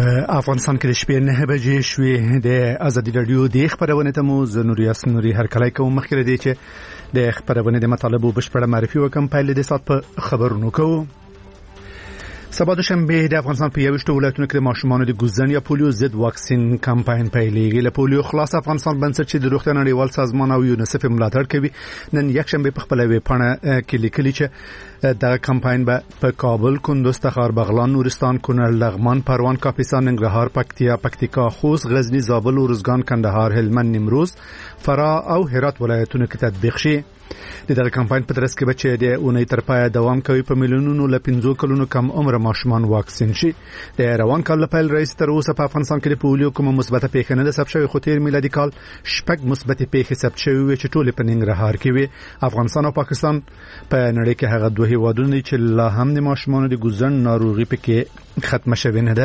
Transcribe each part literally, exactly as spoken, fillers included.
په افغانستان کې د شپې نه بجې شوې د ازادي رادیو د خبرونه ته مو زنوري اسنوري هر کله کوم مخکې دی چې د خبرونه د مطالبه بشپړه معرفي وکم په لید سات په خبرونو کوو. سبا دوشنبه د افغانستان په یوشتو ولایتونو کې د ماشومانو د ګوزن یا پولیو ضد واکسین کمپاین پیلېږي. له پولیو خلاص افغانستان بنسټ چې د روغتیا نړیوال سازمان او یونیسف ملاتړ کوي نن یکشنبه په خپل ویبپاڼه کې لیکلي چې دا کمپاین به په کابل، کندوز، تخار، بغلان، نورستان، کونړ، لغمان، پروان، کاپیسا، ننګرهار، پکتیا، پکتیکا، خوست، غزنی، زابل، ارزګان، کندهار، هلمند، نیمروز، فراه او هرات ولایتونو کې تطبیق شي. د دغه کمپاین په ترڅ کې به چې د اونۍ تر پایه دوام کوي په میلیونونو له پنځو کلونو کم عمر ماشومان واکسین شي. د روان کال لپاره رئیس تر اوسه په افغانستان کې د پولیو کومه مثبته پیښه نه ده ثبت شوې، خو تیر میلادي کال شپږ مثبتې پیښې ثبت شوې چې ټولې په ننګرهار کې وي. افغانستان او پاکستان په نړۍ کې هغه دوه هیوادونه دي چې لا هم د ماشومانو د ګوزن ناروغي پکې ختمه شوې نه ده.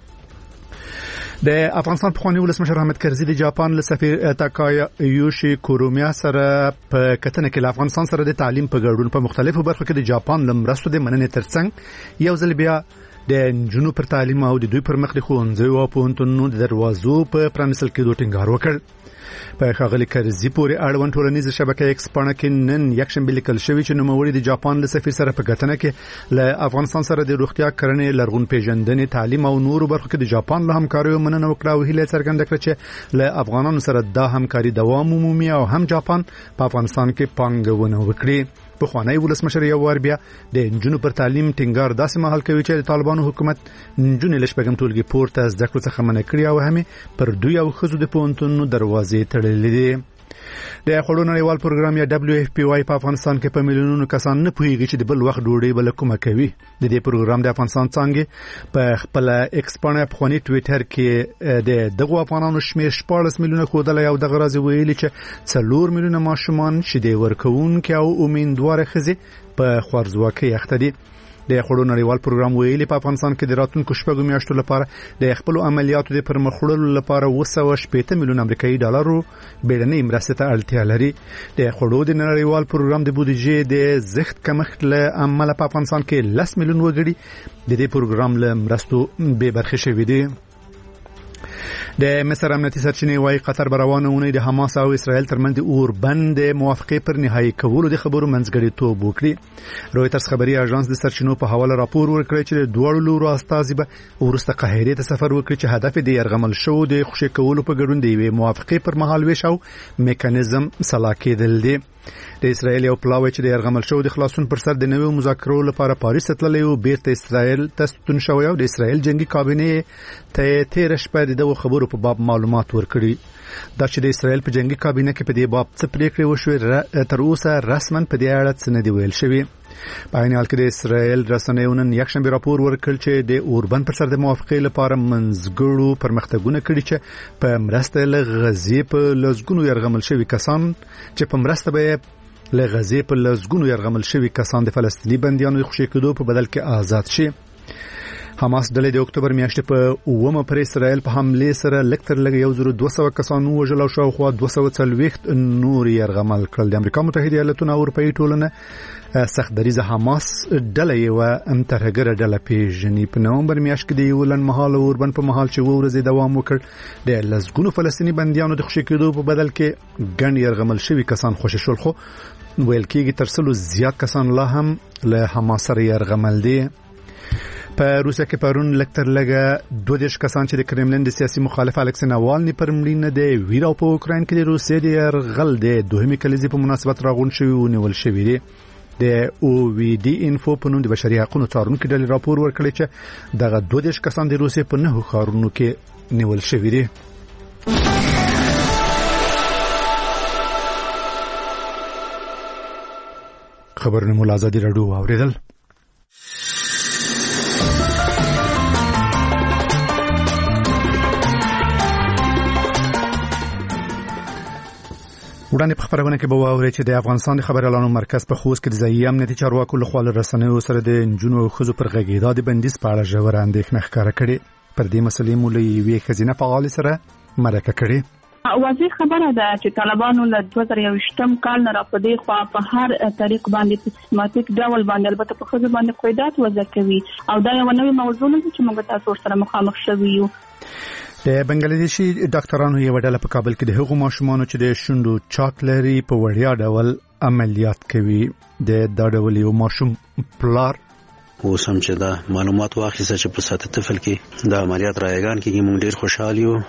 د افغانستان پخوانی ولسمشر حامد کرزي د جاپان له سفیر تاکایوشي کورومیا سره په کتنه کې افغانستان سره د تعلیم په ګډون په مختلفو برخو کې د جاپان لمرستو د مننې ترڅنګ یو ځل بیا د جنوب پر تعلیم او د دوی پر مخ د ښوونځیو او پوهنتونونو د دروازو په پرانیستل کېدو ټینګار وکړ. په ښاغلي کرزي پورې اړوند ټولنیزه شبکه ایکس پاڼه کې نن یکشنبه لیکل شوی چې نوموړي د جاپان له سفیر سره په کتنه کې له افغانستان سره د روغتیا کرنې، لرغون پیژندنې، تعلیم او نورو برخو کې د جاپان له همکاریو مننه وکړه او هیله څرګنده کړه چې له افغانانو سره دا همکاري دوام ومومي او هم جاپان په افغانستان کې پانګونه وکړي. پخوانی ولسمشر یو وار بیا د نجونو پر تعلیم ټینګار داسې مهال کوي چې د طالبانو حکومت نجونې له شپږم ټولګي پورته زده کړو څخه منع کړي او هم پر دوی او ښځو د پوهنتونونو دروازې تړلې دي. د خړو نړیوال پروګرام یا دبليو اف پی واي په افغانستان کې په میلیونونو کسان نه پوهیږي چې د بل وخت ډوډۍ بل کومه کوي. د دې پروګرام د افغانستان څنګه په خپل ایکس پاڼه په خونی ټوئیټر کې د دغه افغانانو شمیر شپږ میلیونه خودل یو دغه راځي ویلي چې څلور میلیونه ماشومان شیدې ورکوونکي او امیندواره ښځې په خوارځواکۍ اخته دي. د خړو نړیوال پروګرام ویلي په افغانستان کې د راتلونکو شپږو میاشتو لپاره د خپل عملیاتو د پرمخوړلو لپاره اوه سوه شپږ میلیونه امریکایي ډالرو بیړنۍ مرستې ته اړتیا لري. د خړو د نړیوال پروګرام د بودیجې د زښت کمښت له امله په افغانستان کې لس میلیون وګړي د دې پروګرام له مرستو بې برخې شوي دي. د مصر امنیتي سرچینې وايي قطر روانه اونۍ د حماس او اسرائیل ترمنځ د اوربند موافقې پر نهایی کولو د خبرو منځګړیتوب وکړي. رویټرز خبري اژانس د سرچینو په حواله راپور ورکړی چې د دوه لورو استازي به ورسته قاهره ته سفر وکړي چې هدف د يرغمل شو د خوشی کولو په ګډون دی وي موافقې پر مهال ویش او میکانیزم سلا کېدل دي. د اسرائیل یو پلاوی چې د يرغمل شو د خلاصون پر سر د نوو مذاکرو لپاره پاریس ته تللی او بیرته اسرائیل ته ستون شوی او د اسرائیل جنگي کابینه ته تیر شپه دغه خبرو په باب معلومات ورکړي. دا چې د اسرائیل په جنگي کابینه کې په دې باب څه پریکړه وشوه تر اوسه رسمن په دې اړه څه نه دی ویل شوی. په عین حال کې د اسرائیل رسنیو نن یکشنبه راپور ورکړ چې د اوربند پر سر د موافقې لپاره منځګړو پرمختګونه کړي چې په مرسته له غزې په لزګونو يرغمل شوی کسان چې په مرسته به له غزې په لزګونو يرغمل شوی کسان د فلسطینی بنديانو د خوشی کېدو په بدل کې آزاد شي. حماس ډلې د اکتوبر میاشتې په اومه پر اسرائیل په حمله سره لکتر لګ یو زره دوه سوه کسانو وژل او شاوخوا دوه سوه څلوېښت نور يرغمل کړل. د امریکا متحده ایالاتونو او اروپאי ټولنه سخت دریزه حماس ډله یو امترګره ډله پیژني. په نومبر میاشت کې د یو لنډمهاله اوربند په محل چې ورځې دوام وکړ د لزګونو فلسطینی بنديانو د خوشی کېدو په بدل کې ګڼ يرغمل شوی کسان خوشی شول، خو ویل کېږي تر څلو زیات کسان لا هم له حماس سره يرغمل دي. په روسیا کې پرون لکتر لګه دوه دیش کسان چې د کرملین د سیاسي مخالف الکسی ناوالني پر مړینه د ویرا په اوکراین کې د روسیې د يرغل د دوهمې کلیزې په مناسبت راغون شوی او نیول شوی دی. د او وی ډي انفو په نوم د بشري حقوقو څارونکو ډلې راپور ورکړی چې دغه دوه دیش کسان د روسیې په نهو ښارونو کې نیول شوی دي. خبرونه مو آزادي راډیو اوریدل. وړاندې په خبرونه کې به واورئ چې د افغانستان د خبر اعلانو مرکز په خوست کې د ځایي امنیتي چارواکو لخوا له رسنیو سره د نجونو او ښځو پر غږېدا د بندیز په اړه ژوره اندېښنه ښکاره کړې. پر دې مسلې مو له یوې ښځینه فعالې سره مرکه کړې. واضح خبره ده چې طالبانو له دوه زره یوویشتم کال نه راپدې خوا په هر طریق باندې په سیستماتیک ډول باندې البته په ښځو باندې قیودات وضع کوي او دا یو نوې موضوع نه چې موږ تاسو سره مخامخ شوي یو. د بنگلاديشي ډاکټرانو یو ډله په کابل کې د هغو ماشومانو چې د شونډو چاک لري په وړیا ډول عملیات کوي. د دا ډول یو ماشوم پلار اوس هم چې دا معلومات واخیسته چې په ساته طفل کې د عملیات رایگان کې موږ ډیر خوشحال یو.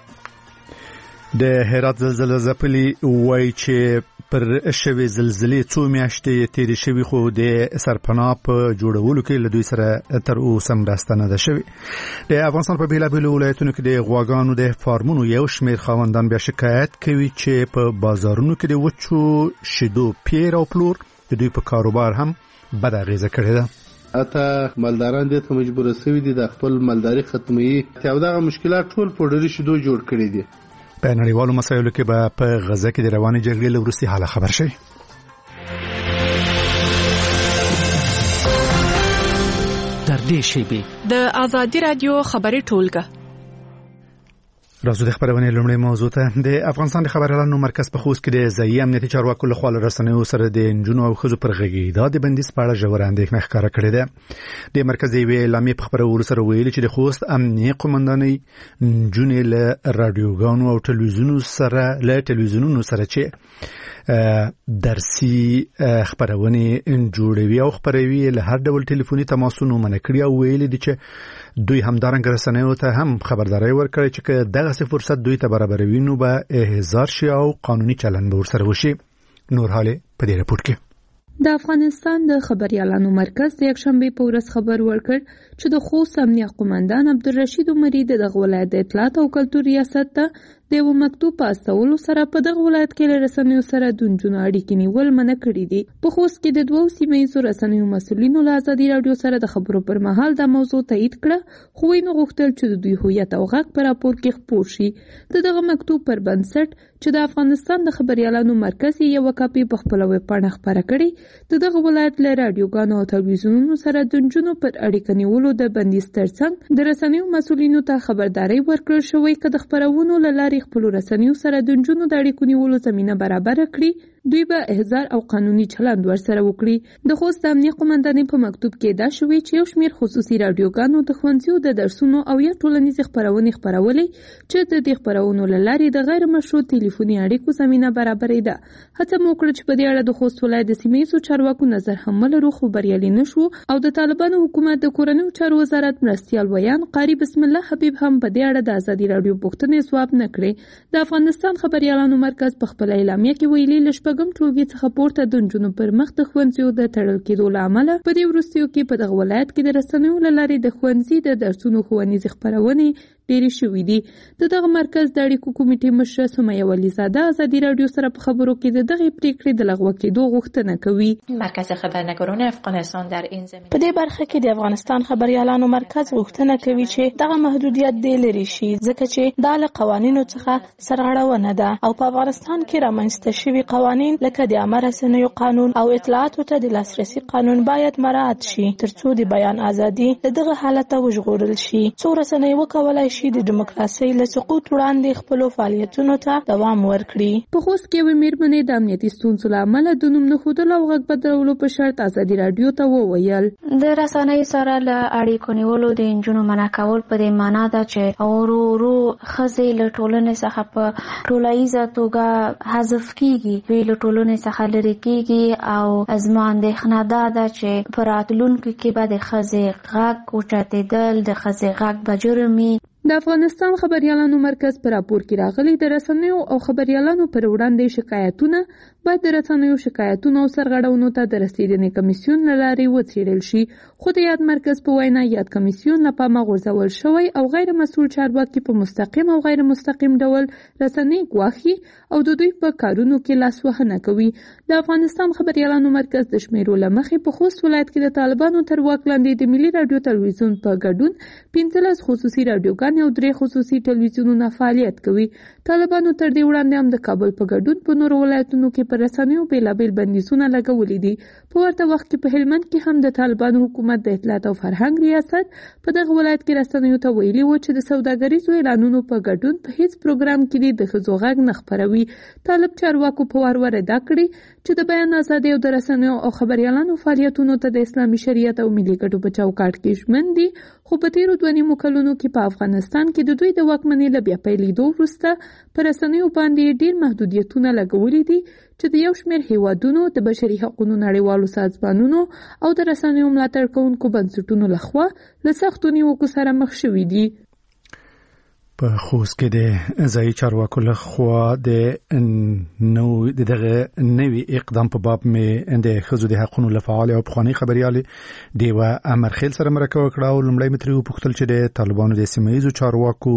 د هرات زلزلې ځپلي وایي چې پر شوي زلزلې څو میاشتې تیرې شوي خو د سرپناه په جوړولو کې له دوی سره تر اوسه مرسته نه ده شوې. د افغانستان په بیلابیلو ولایتونو کې د غواګانو د فارمونو یو شمېر خاوندان بیا شکایت کوي چې په بازارونو کې د وچو شیدو پیر او پلور د دوی په کاروبار هم بد اغیزه کړې ده. اته مالداران دې ته مجبور شوي دي د خپل مالداري ختمي او دغه مشکلات ټول په ډېری شیدو جوړ کړي دي. په نړیوالو مسایلو کې به په غزه کې د روانې جګړې له وروستي حاله خبر شي. تر دې شی د آزادي رادیو خبري ټولګه راځو د خبرونې لومړی موضوع ته. د افغانستان د خبريالانو مرکز په خوست کې د ځایي امنیتي چارواکو له خوا رسنیو سره د انجونو او ښځو پر غږیدا د بندیز په اړه ژوره اندېښنه ښکاره کړې ده. د مرکز یوې اعلامیې په خبرولو سره ویلي چې د خوست امنیه قومندانۍ انجونې له رادیوګانو او ټلویزیونونو سره له ټلویزیونونو سره چې درسي خبرونه جوړوي او خبروي له هر ډول ټلیفوني تماسونو منع کړی او ویلي دي چې دوی همدارنګ رسنیو ته هم خبرداري ورکړي چې دغه څه فرصت دوی ته برابروي نو به احضار شي او قانوني چلند به ورسره وشي. نور حاله په دې رپورت کې د افغانستان د خبريالانو مرکز د یکشنبه په ورځ خبر ورکړ چې د خوست امنیه قومندان عبدالرشید عمری د دغه ولایت د اطلاعات او کلتور ریاست ته د یو مکتوب په استولو سره په دغه ولایت کې له رسنیو سره د نجونو اړیکې نیول منع کړي دي. په خوست کې د دوو سیمه ییزو رسنیو مسؤلینو له ازادي رادیو سره د خبرو پر مهال دا موضوع تایید کړه خو یې نو غوښتل چې د دوی هویت او غږ په راپور کې خپور شي. د دغه مکتوب پر بنسټ چې د افغانستان د خبريالانو مرکز یو کاپي په خپل ویب پاڼه خبره کړي د دغه ولایت له رادیوګانو او ټلویزیونونو سره د نجونو پر اړیکې نیولو د بندیز ترڅنګ د رسنیو مسؤلینو ته خبرداري ورکړل شوې چې د خبرونو له لارې خپل رسنیو سره د نجونو د اړیکو نیولو زمينه برابر کړي دوی به احضار او قانوني چلند ورسره وکړي. د خوست امنیه قومندانۍ په مکتوب کې دا شوی چې یو شمېر خصوصي رادیوګانو د ښوونځیو د درسونو او یا ټولنیز خبرونه خبرولې چې د دې خبرونو له لارې د غیر مشروع ټلیفوني اړیکو زمينه برابرې ده. هڅه مو وکړه چې په دې اړه د خوست ولایت د سیمه ییزو چارواکو نظر هم لرو خو بریالي نشو او د طالبانو حکومت د کورنیو چارو وزارت مرستيال ویان قاری بسم الله حبیب هم په دې اړه د ازادي رادیو پوښتنې ځواب نه کړې. د افغانستان خبريالانو مرکز په خپل اعلامیه کې ویلي لشپږم ټولګي څخه پورته د نجونو پر مخ د ښوونځیو د تړل کېدو له امله په دې وروستیو کې په دغه ولایت کې د رسنیو له لارې د ښوونځي د درسونو ښوونیزې خپرونې ډېرې شوې دي. د دغه مرکز د اړیکو کمیټې مشره سمیه ولیزاده ازادي رادیو سره په خبرو کې د دغه پریکړې د لغوه کېدو غوښتنه کوي. مرکز خبرنگاران افغانستان در این زمینه په دې برخه کې د افغانستان خبريالانو مرکز غوښتنه کوي چې دغه محدودیت دې لري شي ځکه چې دا له قوانینو څخه سرغړونه ده او په افغانستان کې رامنځته شوي قوانین لکه د عامه رسنیو قانون او اطلاعاتو ته د لاسرسي قانون باید مراعات شي ترڅو د بیان ازادي له دغه حالته وژغورل شي. څو رسنۍ وکولای شي د دیموکراسي له سقوط وړاندې خپل فعالیتونو ته دوام ورکړي. په خوست کې یوې میرمنې د امنیتي ستونزو له امله د نوم نښودلو او غږ بدلولو په شرط ازادي رادیو ته وویل د رسنیو سره له اړیکو نیولو د نجونو منع کول په دې معنا ده چې ورو ورو ښځې له ټولنې څخه په ټولایزه توګه حذف کیږي دوی له ټولنې څخه لرې کیږي او زما اندېښنه دا ده چې په راتلونکي کې به د ښځې غږ اوچتېدل د ښځې غږ به جرمي. د افغانستان خبريالانو مرکز پر راپور کې راغلي د رسنیو او خبريالانو پر وړاندې شکایتونه باید د رسنیو شکایتونو او سرغړونو ته د رسیدنې کمیسیون له لارې وڅېړل شي خو د یاد مرکز په وینا یاد کمیسیون له پامه غورځول شوی او غیر مسؤل چارواکي په مستقیم او غیر مستقیم ډول رسنۍ ګواښي او د دوی په کارونو کې لاسوهنه کوي. د افغانستان خبريالانو مرکز د شمیرو له مخې په خوست ولایت کې د طالبانو تر واک لاندې د ملي رادیو تلویزیون په ګډون پنځلس خصوصي رادیوګانې او درې خصوصي ټلویزیونونه فعالیت کوي. طالبانو تر دې وړاندې هم د کابل په ګډون په نورو ولایتونو کې پر رسنیو بېلابېل بندیزونه لګولي دي. په ورته وخت کې په هلمند کې هم د طالبانو حکومت د اطلاعات او فرهنګ ریاست په دغه ولایت کې رسنیو ته ویلي و چې د سوداګریزو اعلانونو په ګډون په هیڅ پروګرام کې د ښځو غږ نه خپروي. طالب چارواکو په وار ور ادا کړي چې د بیان ازادي او د رسنیو او خبريالانو فعالیتونو ته د اسلامي شریعت او ملي ګټو په چوکاټ کې ژمن دي، خو په تیرو دوه نیمو کلونو کې په افغانستان کې د دوی د واکمنۍ له بیا پیلېدو وروسته په رسنیو باندې ډېر محدودیتونه لګولي دي چې د یو شمېر هیوادونو د بشري حقوقو نړیوالو سازمانونو او د رسنیو ملاتړ کوونکو بنسټونو لخوا له سختو نیوکو سره مخ شوي دي. په خوست کې د ځایي چارواکو لخوا د نو دغه نوي اقدام په باب مې د ښځو د حقوقو لپاره او پخوانی خبريالې دیوه امرخیل سره مرکه وکړه او لومړی متری وپوښتل چې د طالبانو د سیمایي چارواکو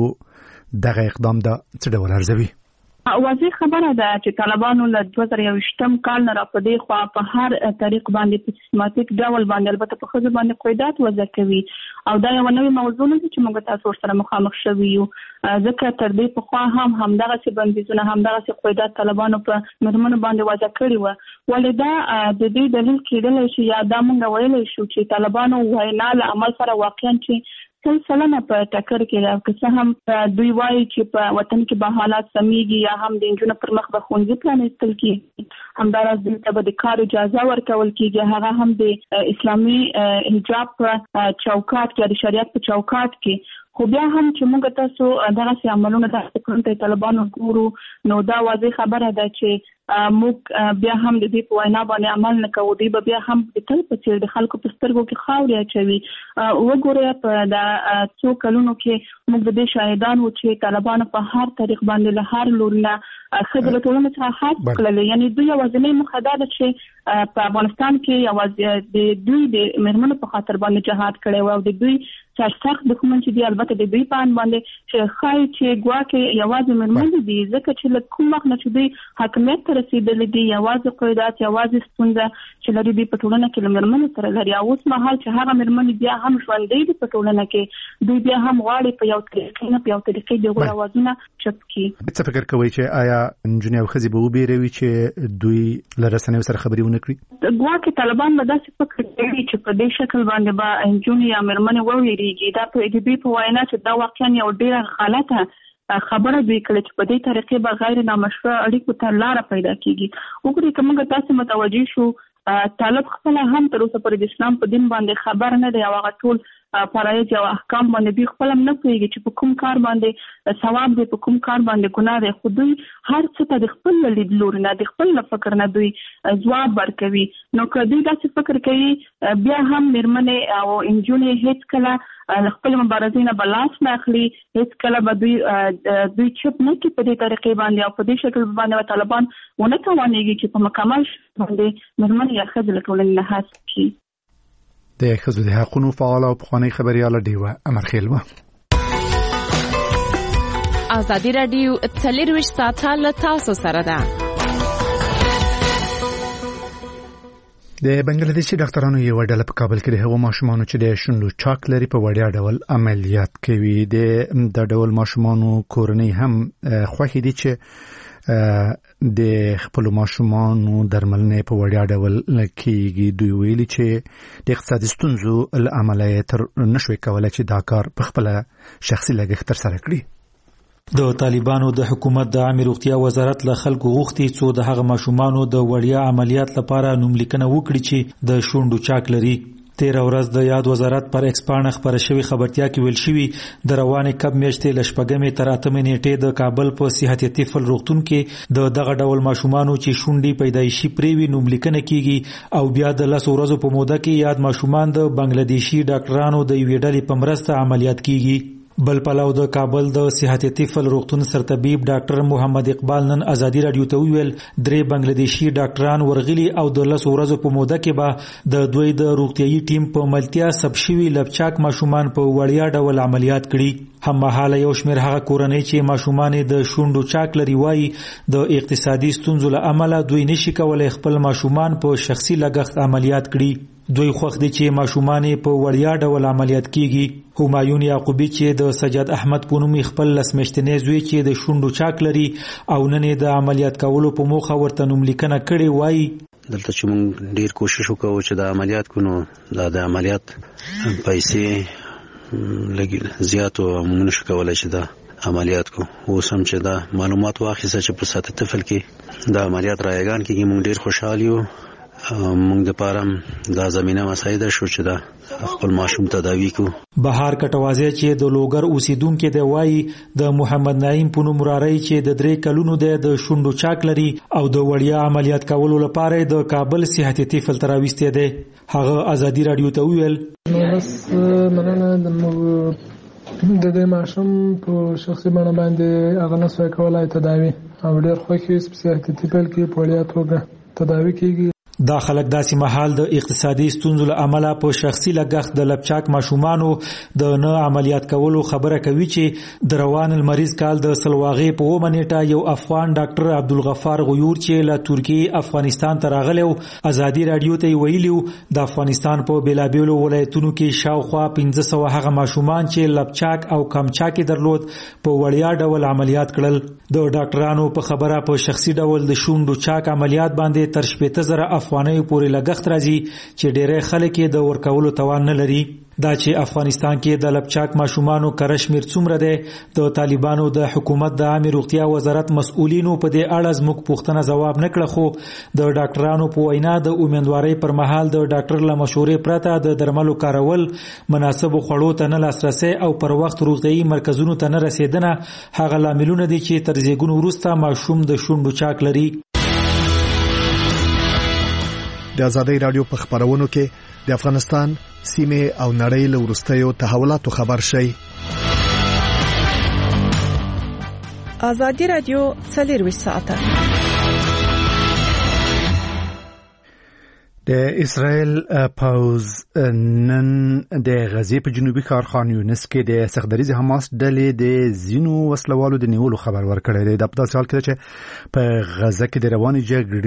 دغه اقدام د څه ډول ارزوي. واضح خبره ده چې طالبانو له دوه زره یوویشتم کال نه را په دې خوا په هر طریق باندې په سیستماتیک ډول باندې البته په ښځو باندې قیودات وضع کوي او دا یو نوې موضوع نه چې موږ تاسو سره مخامخ شوي یو، ځکه تر دې پخوا هم همدغسې بندیزونه همدغسې قیودات طالبانو په مېرمنو باندې وضع کړي وو. ولې دا د دې دلیل کېدلی شي یا دا موږ ویلی شو چې طالبانو وینا له عمل سره واقعا چې سل سلنه په ټکر کې ده، که څه هم دوی وایي چې په وطن کې به حالات سمیږي یا هم د نجونو پر مخ به ښوونځي پرانیستل کېږي، همداراز دوی ته به د کار اجازه ورکول کېږي، هغه هم د اسلامي حجاب په چوکاټ کې د شریعت په چوکاټ کې. خو بیا هم چې موږ تاسو دغسې عملونه داسې کړو ته طالبانو ګورو نو دا واضح خبره ده چې موږ بیا هم د دې په وینا باندې عمل نه کوو. دوی به بیا هم د تل په څېر د خلکو په سترګو کې خاورې اچوي. وګورئ په د څو کلونو کې موږ د دې شاهدان وو چې طالبانو په هر طریق باندې له هر لوري نه ښځې له ټولنې څخه حذف کړلې. یعنې دوی یوازینۍ موخه دا ده چې په افغانستان کې یوازې د دوی د مېرمنو په خاطر باندې جهاد کړی و او د دوی سرسخت دښمن چې دی البته د دوی په اند باندې چې ښایي چې ګواکې یوازې مېرمنې دي، ځکه چې له کوم وخت نه چې دوی حاکمیت ته رسېدلي دي یوازې قیودات یوازې ستونزه چې لري دوی په ټولنه کې له مېرمنو سره لري. او اوس مهال چې هغه مېرمنې بیا هم ژوندۍ دي په ټولنه کې دوی بیا هم غواړي په یو طریقې نه په یو طریقې د هغوی اوازونه چپ کړي. څه فکر کوئ چې آیا نجونې او ښځې به وبېروي چې دوی له رسنیو سره خبرې ونه کړي؟ ګواکې طالبان به داسې فکر کوي چې په دې شکل باندې به نجونې یا مېرمنې وویریږي. دا په ادبي په وینا چې دا واقعا یو ډېره غلطه خبره دوی کړې چې په دې طریقې به غیر نامشروع اړیکو ته لاره پیدا کېږي. وګورئ که موږ تاسې متوجه شو طالب خپله هم تر اوسه پورې د اسلام په دین باندې خبر نه دی او هغه ټول فرایض او احکام باندې دوی خپل هم نه پوهېږي چې په کوم کار باندې ثواب دی په کوم کار باندې ګناه دی، خو دوی هر څه ته د خپل لید لوري نه د خپل له فکر نه دوی ځواب ورکوي. نو که دوی داسې فکر کوي بیا هم مېرمنې او نجونې هېڅ کله له خپل مبارزې نه به لاس نه اخلي، هېڅ کله به دوی دوی چپ نه کړي په دې طریقې باندې او په دې شکل باندې به طالبان ونه توانېږي چې په مکمل باندې مېرمنې یا ښځې له ټولنې نه حذف کړي. د ښځو د حقوقو فعال او پخوانی خبرياله دیوه امرخیل و. ازادي رادیو څلرویشت ساعته له تاسو سره ده. د بنگلاديشي ډاکټرانو یو ډله په کابل کې د هغو ماشومانو چې د شونډو چاک لري په وړیا ډول عملیات کوي. د ډول ماشومانو کورنۍ هم خوښ دي چې د خپل ماشومانو درملنه په وړیا ډول کېږي. دوی ویلي چې د اقتصادي ستونزو له امله تر نشوي کولای چې دا کار په خپل شخصي لګښت ترسره کړي. د طالبانو د حکومت د عامه روغتیا وزارت له خلکو غوښتي څو د هغه ماشومانو د وړیا عملیات لپاره نوملیکنه وکړي چې د شونډو چاک لري. تیر ورځ د یاد وزارت پر ایکس پاڼه خبره شوی خبرتیا کې ویل شوی د روانې کب میاشتې له شپږمې تر اتمې نیټې د کابل په صحت طفل روغتون کې د دغه ډول ماشومانو چې شونډې پیدایشي پریوي نوملیکنه کیږي او بیا د لس ورځو په موده کې یاد ماشومان د بنگلاديشي ډاکټرانو د یوې ډلې په مرسته عملیات کیږي. بل پلاو د کابل د صحت طفل روغتون سرطبيب ډاکټر محمد اقبال نن ازادي رادیو ته ویل درې بنگلاديشي ډاکټران ورغلي او د لس ورځو په موده کې به د دوی د روغتيایي ټیم په ملتیا سب شوي لبچاک ماشومان په وړیا ډول عملیات کړي. هم مهاله یو شمېر هغه کورنۍ چې ماشومان د شونډو چاک لري وایي د اقتصادي ستونزو له امله دوی نشي کولای خپل ماشومان په شخصي لګښت عملیات کړي. دوی خوښ دي چې ماشومان په وړیا ډول عملیات کیږي. همایون یعقوبی چې د سجاد احمد په نوم خپل لسمشتنې زوی چې د شونډو چاک لري او نن د عملیات کولو په موخه ورته نوملیکنه کړې وایي دلته چې موږ ډیر کوشش وکړو چې د عملیات کونو د عملیات پیسې لګي زیات او موږ نشو کولای چې د عملیات کو اوس هم چې د معلومات واخیسته چې په ساته طفل کې د عملیات رایگان کې موږ ډیر خوشاله یو. موږ د پارم د زمينه مساعده شو چې د خپل ماشوم تداوی کو. بهار کټوازی چې د لوګر اوسیدونکو دی وایي د محمد نعیم په نوم راري چې د درې کلونو د شونډو چاک لري او د وړیا عملیات کولو لپاره د کابل صحتي طفل تراويسته دی. هغه ازادي رادیو ته ویل بس مننه د دې ماشوم په شخصي باندې باندې هغه نسوي کولای تداوی او ډېر خوښي صحتي طفل کې په وړیا توګه تداوی کیږي. دا خلک داسې محل د اقتصادي ستونزو له امله په شخصي لګښت د لپچاک ماشومانو د نه عملیات کولو خبره کوي چې د روان المریض کال د سلواغې په اومه نیټه یو افغان ډاکټر عبدالغفار غیور چې له ترکیې افغانستان ته راغلی و ازادي رادیو ته ویلي د افغانستان په بیلابیلو ولایتونو کې شاوخوا پنځه سوه هغه ماشومان چې لپچاک او کمچاک درلود په وړیا ډول عملیات کړل. د ډاکټرانو په خبره په شخصي ډول د شونډو چاک عملیات باندې تر شپېته زره افغانۍ پورې لګښت راځي چې ډېری خلک یې د ورکولو توان نه لري. دا چې افغانستان کې د لپچاک ماشومانو کره شمیر څومره دی د طالبانو د حکومت د عامه روغتیا وزارت مسؤلینو په دې اړه زموږ پوښتنه ځواب نه کړ خو د ډاکټرانو په وینا د امیندوارۍ پر مهال د ډاکټر له مشورې پرته د درملو کارول مناسب خوړو ته نه لاسرسي او پر وخت روغتيایي مرکزونو ته نه رسیدنه هغه لاملونه دي چې تر زیږون وروسته ماشوم د شونډو چاک لري. د ازادي رادیو په خبرونو کې د افغانستان سیمه او نړۍ له وروستیو تحولاتو خبر شي. ازادي رادیو څلور ساعته د اسرائیل پوز نن د غزې په جنوبي ښار خان یونس کې د سخدریز حماس ډلې د زینو وسلوالو د نیولو خبر ورکړی دی. د په حال کې چې په غزه کې د رواني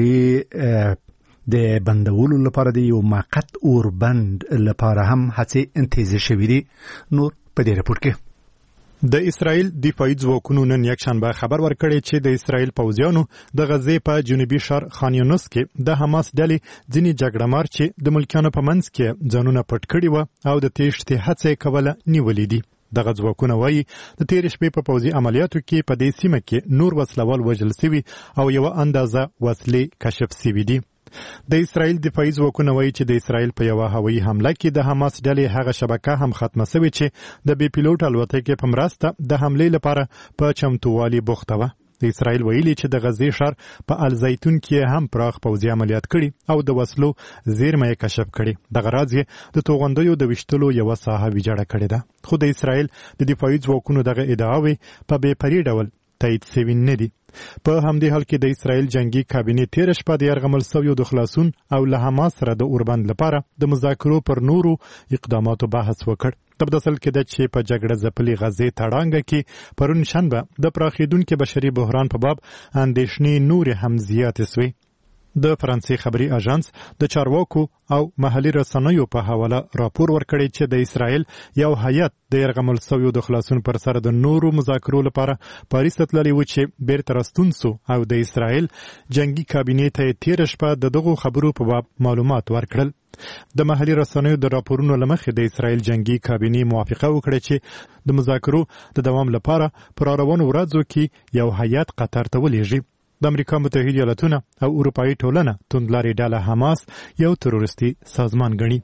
جګړې د بندولو لپاره د یو موقت اوربند لپاره هم هڅې انتهازي شوې دي. نور په دې راپور کې د اسرائیل دفاعي ځواکونو نن یکشنبه خبر ورکړی چې د اسرائیل پوځیانو د غزې په جنوبي ښار خان یونس کې د حماس ډلې ځینې جګړهمار چې د ملکیانو په منځ کې ځانونه پټ کړي و او د تېښتې هڅې کوله نیولې دي. دغه ځواکونه وایي د تېرې شپې په پوځي عملیاتو کې په دې سیمه کې نور وسلوال وژل شوي او یوه اندازه وسلې کشف شوي دي. د اسرائیل دفاعي ځواکونه وایي چې د اسرائیل په یوه هوایي حمله کې د حماس ډلې هغه شبکه هم ختمه شوې چې د بې پیلوټ الوتکې په مرسته د حملې لپاره په چمتووالي بوخته وه. د اسرائیل ویلي چې د غزې ښار په الزیتون کې هم پراخ پوځي عملیات کړي او د وسلو زیرمه یې کشف کړي. دغه راز یې د توغندیو د ویشتلو یوه ساحه ویجاړه کړې ده. خو د اسرائیل د دفاعي ځواکونو دغه ادعاوې په بې پرې ډول تایید شوي نه دي. په همدې حال کې د اسرائیل جنگي کابینې تېره شپه د یرغمل شویو د خلاصون او له حماس سره د اوربند لپاره د مذاکرو پر نورو اقداماتو بحث وکړ. تبدسل کې د چې په جګړه ځپلې غزې تړانګه کې پرون شنبه د پراخېدونکي بشري بحران په باب اندېښنې نورې هم زیاتې شوې. د فرانسې خبري اژانس د چارواکو او محلي رسنیو په حواله راپور ورکړی چې د اسرائیل یو هیئت د یرغمل شویو د خلاصون پر سر د نورو مذاکرو لپاره پاریس ته تللی و چې بیرته راستون سو او د اسرائیل جنگي کابینې ته تېره شپه د دغو خبرو په باب معلومات ورکړل. د محلي رسنیو د راپورونو له مخې د اسرائیل جنگي کابینې موافقه وکړه چې د مذاکرو د دوام لپاره پر روانو ورځو کې یو هیئت قطر ته ولېږي. د امریکا متحده ایالاتونه او اروپایي ټولنه توندلاري ډله حماس یو تروریستي سازمان ګڼي.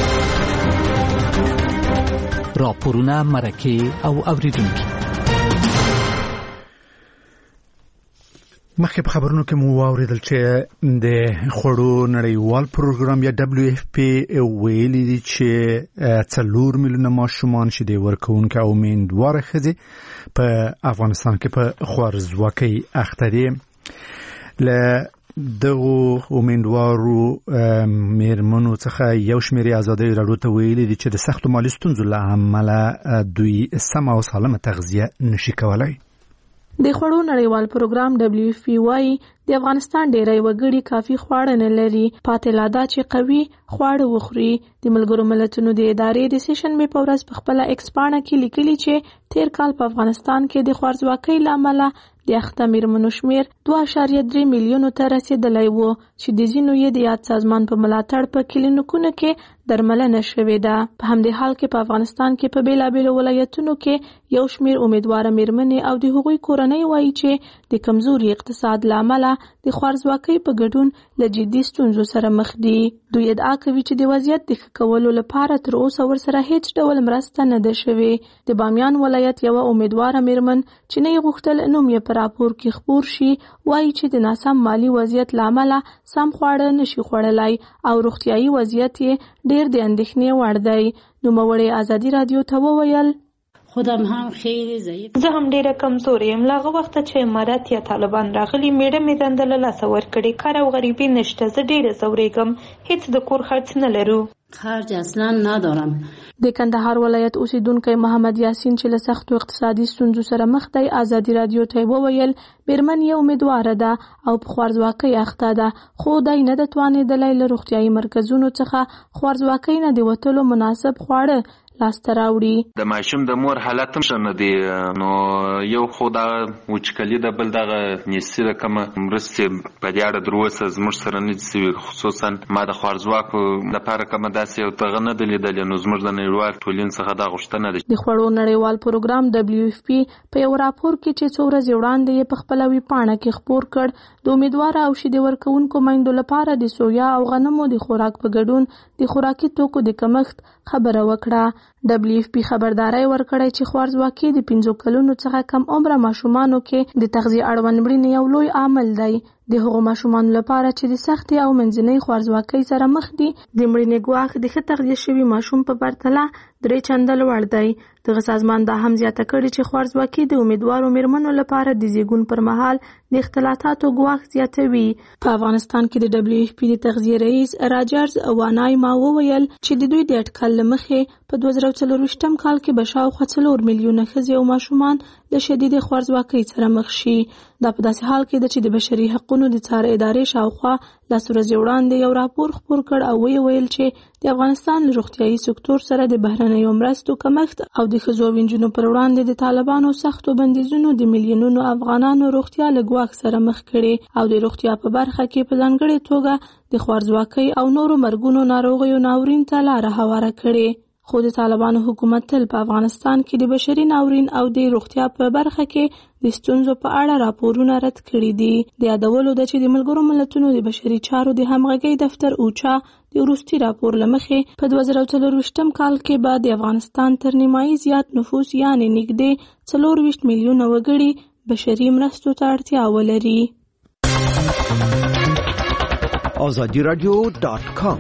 راپورونه مرکه او اوریدونکي مخکې په خبرونو کې مو واوریدل چې د خوړو نړیوال پروګرام یا دبليو اف پی ویلي دي چې څلور میلیونه ماشومان چې د ورکوونکو او میندواره ښځې په افغانستان کې په خوارځواکۍ اخته دي. له دغو امیندوارو میرمنو څخه یو شمېر ازادي راډیو ته ویلي دي چې د سختو مالي ستونزو له امله دوی سمه او سالمه تغذیه نشي کولای. د خوړو نړیوال پروګرام دبليو اف پی وايي د افغانستان ډېری وګړي کافي خواړه نه لري. پاتې لا دا چې قوي خواړه وخوري. د ملګرو ملتونو د ادارې د سیشنبې په ورځ په خپله ایکس پاڼه کې لیکلي چې تیر کال په افغانستان کې د خوارځواکۍ له امله د اخته میرمنو شمېر دوه اعشاریه درې میلیونو ته رسېدلی و چې د ځینو یې د یاد سازمان په ملاتړ په کلینیکونو کې درملنه شوې ده. په همدې حال کې په افغانستان کې په بېلابېلو ولایتونو کې یو شمېر امیدواره میرمنې او د هغوی کورنۍ وایي چې د کمزوري اقتصاد له امله د خوارځواکۍ په ګډون له جدي ستونزو سره مخ دي. دوی ادعا کوي چې د وضعیت د ښه کولو لپاره تر اوسه ورسره هیڅ ډول مرسته نه ده شوې. د بامیان ولایت یوه امیدواره میرمن چې نه یې غوښتل نوم یې په راپور کې خپور شي وایي چې د ناسم مالي وضعیت له امله سم خواړه نشي خوړلی او روغتیایي وضعیت یې ډېر د اندېښنې وړ دی. نوموړې ازادي راډیو ته وویل خودم هم خیلی ضعیف زه هم ډیره کمزورې یم. له هغه وخته چې امارات یا طالبان راغلي میړه مې دنده له لاسه ورکړې. کار او غریبي نشته. زه ډیره ځورېږم. هیڅ د کور خرڅ نه لرو. خرج اصلا ندارم. د کندهار ولایت اوسیدونکی محمد یاسین چې له سختو اقتصادي ستونزو سره مخ دی ازادي راډیو ته وویل میرمن یې امیدواره ده او په خوارځواکۍ اخته ده خو دی نه ده توانېدلی له روغتیایي مرکزونو څخه خوارځواکۍ نه د وتلو مناسب خواړه لاسته راوړي. د ماشوم د مور حالت هم ښه نه دی. نو یو خو دغه وچکلي ده بل دغه نیستي ده کومه مرستې په دې اړه تر اوسه زموږ سره نه دي سوي. خصوصا ما د خوارځواکو لپاره کومه داسې یو دغه نه دی لیدلی. نو زموږ د نړیوال ټولنې څخه دا غوښتنه ده. د خوړو نړیوال پروګرام دبليو اف پی په یو راپور کې چې څو ورځې وړاندې یې په خپله ویبپاڼه کې خپور کړ د امیدواره او شیدې ورکوونکو میندو لپاره د سویا او غنمو د خوراک په ګډون د خوراکي توکو د کمښت خبره وکړه. دبليو اف پی خبرداري ورکړی چې خوارځواکي د پنځو کلونو څخه کم عمره ماشومانو کې د تغذیه اړوند مړینې یو لوی عامل دی. د هغو ماشومانو لپاره چې د سختې او منځنۍ خوارځواکۍ سره مخ دي د مړینې ګواښ د ښه تغذیه شوي ماشوم په پرتله درې چنده لوړ دی. دغه سازمان دا هم زیاته کړې چې خوارځواکي د امیدوارو میرمنو لپاره د زیږون پر مهال د اختلاطاتو ګواښ زیاتوي. په افغانستان کې د دبليو اف پی د تغذیه رئیس راجرز وانای ما وویل چې د دوی د اټکل له مخې په دوه زره څلرویشتم کال کې به شاوخوا څلور میلیونه ښځې او ماشومان د شدیدې خوارځواکۍ سره مخ شي. دا په داسې حال کې ده چې د بشري حقونو د څار ادارې شاوخوا لس ورځې وړاندې یو راپور خپور کړ او ویې ویل چې د افغانستان له روغتیایي سکتور سره د بهرنیو مرستو کمښت او د ښځو او نجونو پر وړاندې د طالبانو سختو بندیزونو د میلیونونو افغانانو روغتیا له ګواښ سره مخ کړي او د روغتیا په برخه کې په ځانګړې توګه د خوارځواکۍ او نورو مرګونو ناروغیو ناورین ته لاره هواره کړې. خو د طالبانو حکومت تل په افغانستان کې د بشري ناورین او د روغتیا په برخه کې د ستونزو په اړه راپورونه رد کړي دي. د یادولو ده چې د ملګرو ملتونو د بشري چارو د همغږۍ دفتر اوچا د وروستي راپور له مخې په دوه زره څلرویشتم کال کې به د افغانستان تر نیمایي زیات نفوس یعنې نږدې څلورویشت میلیونه وګړي بشري مرستو ته اړتیا ولري. آزادی رادیو ډاټ کام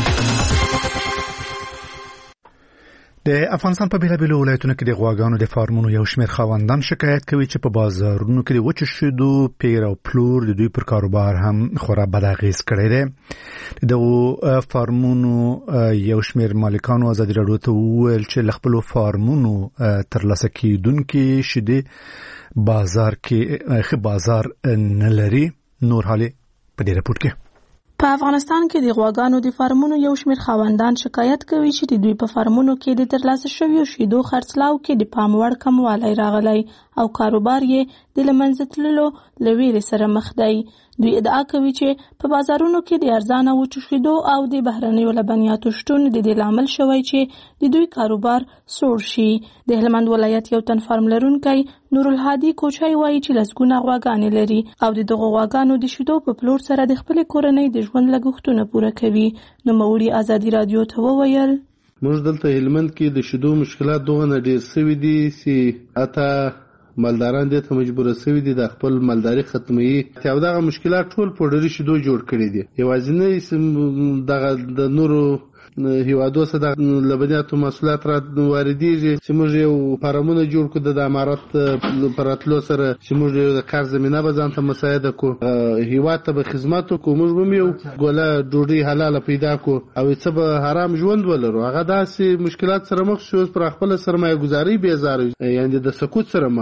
د افغانستان په بیلابیلو ولایتونو کې د غواګانو د فارمونو یو شمېر خاوندان شکایت کوي چې په بازارونو کې د وچو شیدو پیر او پلور د دوی پر کاروبار هم خورا بد اغېز کړی دی. د فارمونو یو شمېر مالکانو ازادي راډیو ته وویل چې له خپلو فارمونو ترلاسه کیدونکي شیدې بازار کې ښه بازار نه لري. نور حالې په دې راپور کې. په افغانستان کې د غواګانو د فارمونو یو شمېر خاوندان شکایت کوي چې د دوی په فارمونو کې د ترلاسه شویو شیدو خرڅلاو کې د پام وړ کموالی راغلی او کاروبار یې د له منځه تللو له ویرې سره مخ دی. دوی ادعا کوي چې په بازارونو کې د ارزانه وچو شیدو او د بهرنیو لبنیاتو شتون د دې لامل شوی چې د دوی کاروبار سوړ شي. د هلمند ولایت یو تن فارم لرونکی نورالهادي کوچای وایي چې لسګونه غواګانې لري او د دغو غواګانو د شیدو په پلور سره د خپلې کورنۍ د ژوند لګښتونه پوره کوي. نوموړي ازادي راډیو ته وویل موږ دلته هلمند کې د شیدو مشکلات دغه ډېر سوي دي چې حتی مالداران دې ته مجبور سوي دي د خپل مالداري ختموي او دغه مشکلات ټول پوډري شیدو جوړ کړي دي. یوازینی دغه د نورو هیوادو څخه د لبنیاتو محصولات را واردېږي چې موږ یو فارمونه جوړ کړو د امارات پر راتلو سره چې موږ د کار زمینه به ځان ته مساعده کړو هیواد ته به خدمت وکړو موږ به یو ګوله ډوډۍ حلاله پیدا کړو او څه به حرام ژوند ولرو. هغه داسې مشکلات سره مخ شو پر خپل سرمایه ګزاري بیزار یعنی د سقوط سره مخ.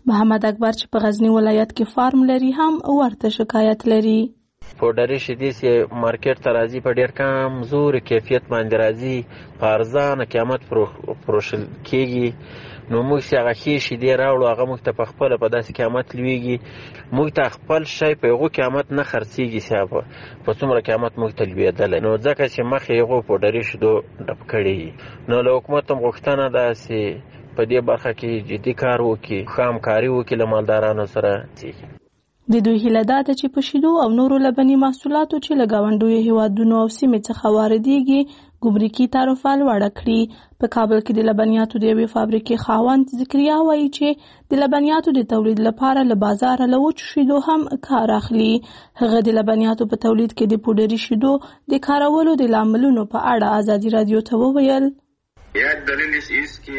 محمد اکبر چې په غزنی ولایت کې فارم لري هم ورته شکایت لري. پوډري شیدې چې مارکیټ ته راځي په ډېر کمزوري کیفیت باندې راځي، په ارزانه قیمت پروشل کېږي. نو موږ چې هغه ښې شیدې راوړو هغه موږ ته په خپله په داسې قیمت لویږي، موږ ته خپل شی په هغو قیمت نه خرڅېږي چې په څومره قیمت موږ ته لوېدلی. نو ځکه چې مخکې هغو پوډري شیدو ډپ کړي. نو له حکومت هم غوښتنه ده چې په دې برخه کې جدي کار وکړي، ښه همکاري وکړي له مالدارانو سره. د دوی هیله دا ده چې په شیدو او نورو لبني محصولاتو چې له ګاونډیو هیوادونو او سیمې څخه واردېږي ګمرکي تعرفه لوړه کړي. په کابل کې د لبنیاتو د یوې فابریکې خاوند ذکریا وایي چې د لبنیاتو د تولید لپاره له بازاره له وچو شیدو هم کار اخلي. هغه د لبنیاتو په تولید کې د پوډري شیدو د کارولو د لاملونو په اړه ازادي رادیو ته وویل. یک دلیلش است که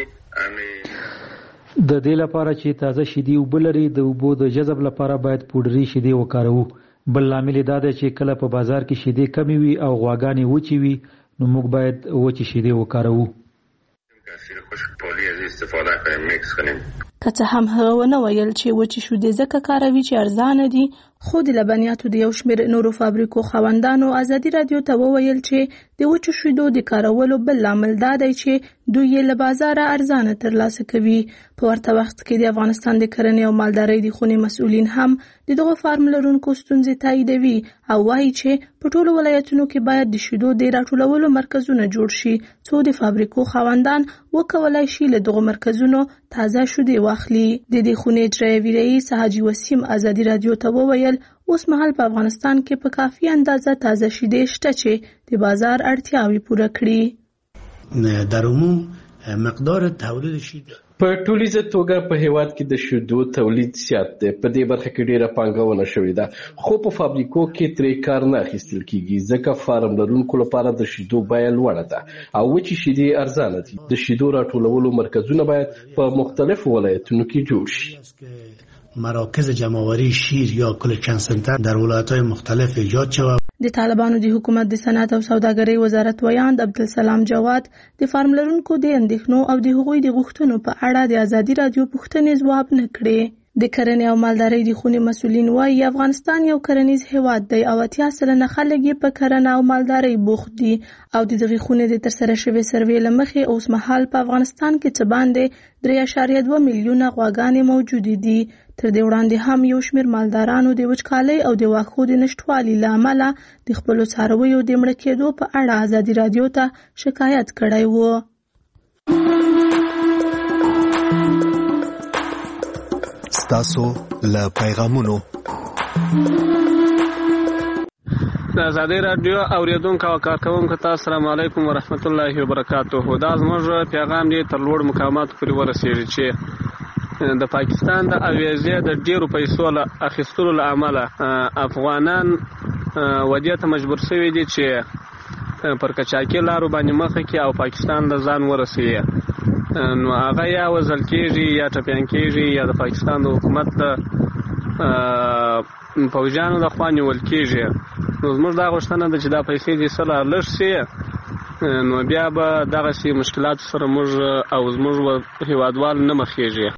د دې لپاره چې تازه شیدې اوبه لري د اوبو د جذب لپاره باید پوډري شیدې وکاروو. بل لامل دا دی چې کله په بازار کې شیدې کمې وي او غواګانې وچې وي نو موږ باید وچې شیدې وکاروو. که څه هم هغه ونه ویل چې وچې شیدې ځکه کاروي چې ارزانه دي، خو د لبنیاتو د یو شمېر نورو فابریکو خاوندانو ازادي رادیو ته وویل چې د وچو شیدو د کارولو بل لامل دا دی چې دوی یې له بازاره ارزانه ترلاسه کوي. په ورته وخت کې د افغانستان د کرنې او مالدارۍ د خونې مسؤلین هم د دغو فارم لرونکو ستونزې تاییدوي او وایي چې په ټولو ولایتونو کې باید د شیدو د راټولولو مرکزونه جوړ شي څو د فابریکو خاوندان وکولای شي له دغو مرکزونو تازه شیدې واخلي. د دې خونې اجرایوي رئیس حاجي وسیم ازادي رادیو ته وویل اوس مهال په افغانستان کې په کافي اندازه تازه شیدې شته چې د بازار اړتیاوې پوره کړي. در عموم مقدار تولید شیدې په ټولیزه توګه په هیواد کې د شیدو تولید زیات دی. په دې برخه کې ډیره پانګونه شوې ده، خو په فابریکو کې ترې کار نه اخیستل کیږي ځکه فارم لرونکو لپاره د شیدو بیه لوړه ده او وچې شیدې ارزانه دي. د شیدو راټولولو مرکزونه باید په مختلفو ولایتونو کې جوړ شي. مراکز جمع‌آوری شیر یا کلکشن سنتر در ولایت‌های مختلف ایجاد شود. د طالبانو د حکومت د صنعت او سوداګرۍ وزارت ویاند عبدالسلام جواد د فارم لرونکو د اندېښنو او د هغوی د غوښتنو په اړه د ازادي رادیو پوښتنې ځواب نه کړې. د کرنې او مالدارۍ د خونې مسؤلین وایي افغانستان یو کرنیز هیواد دی او اتیا سلنه خلک یې په کرنه او مالدارۍ بوخت دي او د دغې خونې د ترسره شوې سروې له مخې اوس مهال په افغانستان کې څه باندې درې اعشاریه دوه میلیونه غواګانې موجودې دي. تر دې وړاندې هم یو شمېر مالدارانو د وچکالۍ او د واښو د نشتوالي له امله د خپلو څارویو د مړه کېدو په اړه ازادي رادیو ته شکایت کړی و. ستاسو له پیغامونو د ازادي رادیو اوریدونکو او کارکونکو ته السلام علیکم ورحمت الله وبرکاته. دا زموږ پیغام دی تر لوړ مقاماتو پورې ورسېږي چې د پاکستان د اویزې د ډیرو پیسو له اخیستلو له امله افغانان ودې ته مجبور شوي دي چې پر کچاکي لارو باندې مخه کې او پاکستان د ځان ورسوي. نو هغه یا وژل کېږي یا ټپیان کېږي یا د پاکستان د حکومت د پوځیانو د خوا نیول کېږي. نو زموږ دا غوښتنه ده چې دا پیسې دې سره لږ شي نو بیا به دغسې مشکلاتو سره موږ او زموږ هیوادوال نه مخېږي.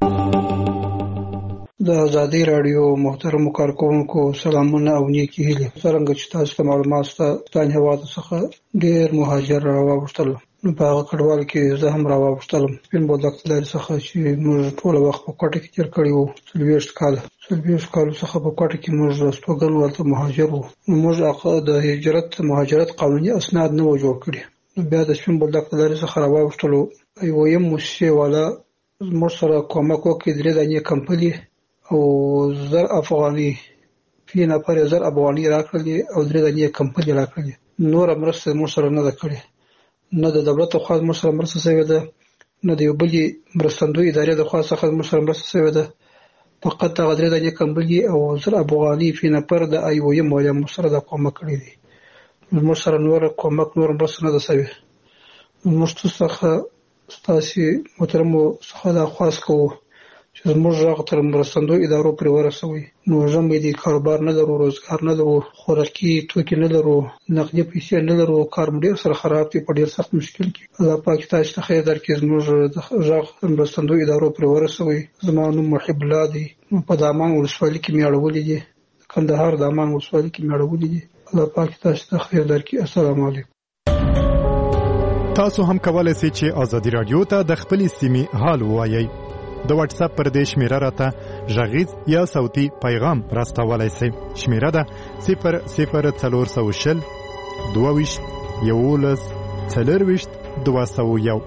د ازادي رادیو محترمو کارکونکو سلامونه او نیکې هیلې. څرنګه چې تاسو ته معلومات شته پاکستان هیواد څخه ډېر مهاجر راوغوښتل، نو په هغه کډوال کې زه هم راوغوښتلم. سپین بولدک لارې څخه چې موږ ټول وخت په کوټه کې تیر کړی وو، څلوېښت کاله څلوېښت کالو څخه په کوټه کې موږ استوګن ورته مهاجر وو. نو موږ د هجرت مهاجرت قانوني اسناد نه و جوړ کړي. نو بیا د سپین بولدک لارې څخه راوغوښتلو. یویم موسسې والا زموږ سره کومک وکړي، درې دانې کمپنۍ او زر افغاني فی نفر زر افغاني راکړلې او درې دانې کمپنۍ راکړلې. نوره مرسته موږ سره نه ده کړې، نه د دولت خوا موږ سره مرسته شوې ده، نه د یو بلې مرستندوی ادارې د خوا څخه موږ سره مرسته شوې ده. فقط هغه درې دانې کمپنۍ او زر افغاني فی نفر د ای او ایم والا موږ سره د کومک کړی دی. موږ سره نور کومک نور مرسته نه ده شوې. موږ څخه ستاسو محترمو څخه دا خواست کوو چې زموږ غږ تر مرستندوی ادارو پورې ورسوي. نو ژمی دی، کاروبار نه لرو، روزګار نه لرو، خوراکي توکي نه لرو، نقدي پیسې نه لرو، کار مو ډېر سره خراب دی، په ډېر سخت مشکل کې. الله پاک تاسو ته خیر درکړي، زموږ غږ تر مرستندوی ادارو پورې ورسوي. زما نوم محب الله دی، په دامان ولسوالۍ کې مې اړولې دي، کندهار دامان ولسوالۍ کې مې اړولې دي. الله پاک تاسو ته خیر درکړي. السلام علیکم. تاسو هم کولای شئ چې ازادي رادیو ته د خپل سیمې حال ووایئ. د واتس اپ پر دې شمیره راته غږیز یا صوتي پیغام راستولای شئ. شمیره ده صفر صفر څلور سوه شل دوه ویشت یولس څلور ویشت دوه سوه یو.